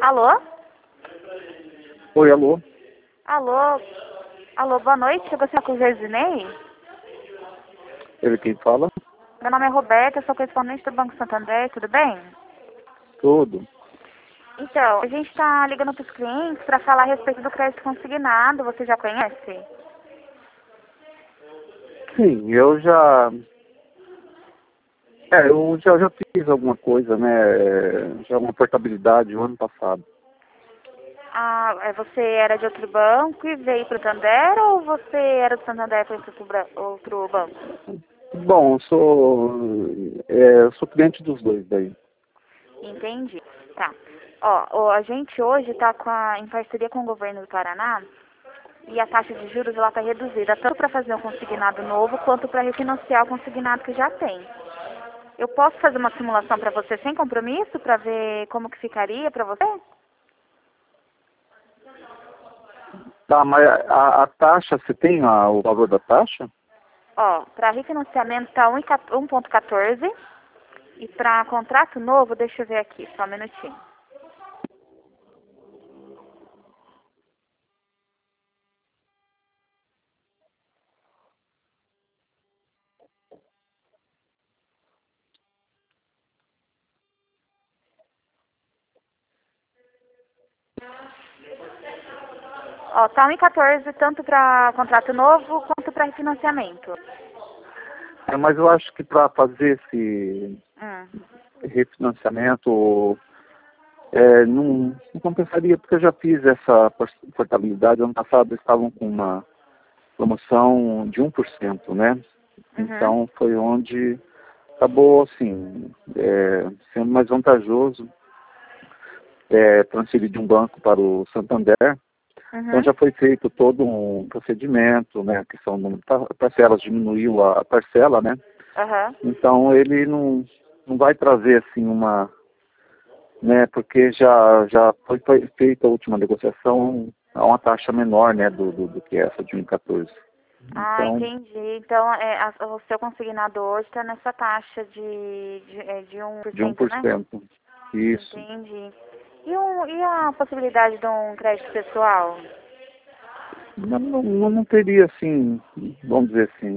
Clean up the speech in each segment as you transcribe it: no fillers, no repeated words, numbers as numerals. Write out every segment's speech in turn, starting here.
Alô? Oi, alô? Alô? Alô, boa noite. Eu gostaria com o Gersinei. Ele quem fala? Meu nome é Roberta, eu sou correspondente do Banco Santander, tudo bem? Tudo. Então, a gente está ligando para os clientes para falar a respeito do crédito consignado. Você já conhece? Sim, eu já... eu já fiz alguma coisa, né? Já uma portabilidade o ano passado. Você era de outro banco e veio para o Santander ou você era do Santander para outro banco? Bom, eu sou cliente dos dois daí. Entendi. Tá. Ó, a gente hoje está em parceria com o governo do Paraná e a taxa de juros ela está reduzida, tanto para fazer um consignado novo quanto para refinanciar o consignado que já tem. Eu posso fazer uma simulação para você sem compromisso para ver como que ficaria para você? Tá, mas a taxa, você tem o valor da taxa? Ó, para refinanciamento está 1,14 e para contrato novo, deixa eu ver aqui, só um minutinho. Ó, tá 1,14 tanto para contrato novo quanto para refinanciamento. Mas eu acho que para fazer esse Hum. refinanciamento, não compensaria, porque eu já fiz essa portabilidade. Ano passado eles estavam com uma promoção de 1%, né? Uhum. Então foi onde acabou, assim, sendo mais vantajoso transferir de um banco para o Santander. Então Uhum. já foi feito todo um procedimento, né? A questão de parcelas, diminuiu a parcela, né? Aham. Então ele não vai trazer assim né? Porque já foi feita a última negociação a uma taxa menor, né? Do que essa de 1,14. Então, Entendi. Então, o seu consignado hoje está nessa taxa de de 1%, né? 1%. Isso. Entendi. E a possibilidade de um crédito pessoal? Não teria assim, vamos dizer assim,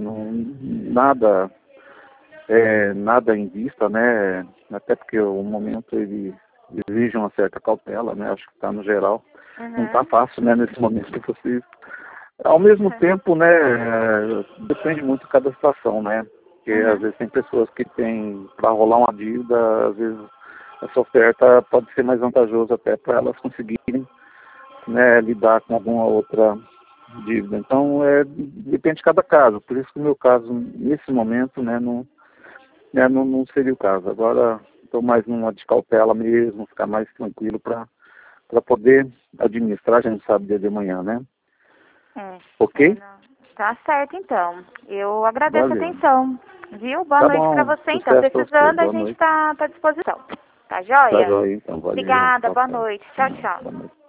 nada em vista, né? Até porque o momento ele exige uma certa cautela, né? Acho que está no geral. Não está Uhum. fácil, né? Nesse momento que vocês. Ao mesmo tempo, né? Depende muito de cada situação, né? Porque às Uhum. vezes tem pessoas que têm para rolar uma dívida, às vezes essa oferta pode ser mais vantajosa até para elas conseguirem, né, lidar com alguma outra dívida. Então, depende de cada caso. Por isso que o meu caso, nesse momento, né, não seria o caso. Agora, estou mais numa de cautela mesmo, ficar mais tranquilo para poder administrar, a gente sabe dia de manhã, né? Ok? Não. Tá certo, então. Eu agradeço a Valeu. atenção. Viu? Boa Tá noite para bom. você, então. Sucesso para você. Precisando, a Boa gente noite. tá à disposição. Tá Tá joia? joia, então. Valeu. Obrigada, Tchau, boa tchau. noite. Tchau, tchau. Boa noite.